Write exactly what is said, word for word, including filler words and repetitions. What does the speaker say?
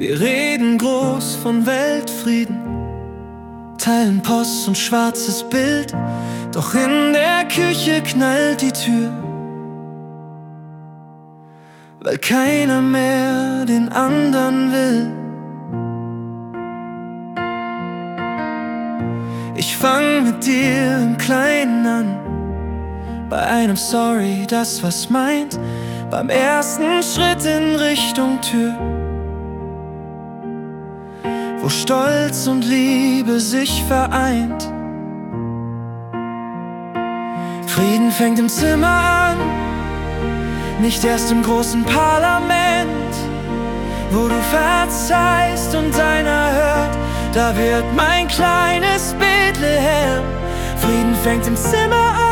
Wir reden groß von Weltfrieden, teilen Post und schwarzes Bild, doch in der Küche knallt die Tür, weil keiner mehr den anderen will. Ich fang mit dir im Kleinen an, bei einem Sorry, das was meint, beim ersten Schritt in Richtung Tür, wo Stolz und Liebe sich vereint. Frieden fängt im Zimmer an, nicht erst im großen Parlament, wo du verzeihst und einer hört, da wird mein kleines Bethlehem. Frieden fängt im Zimmer an,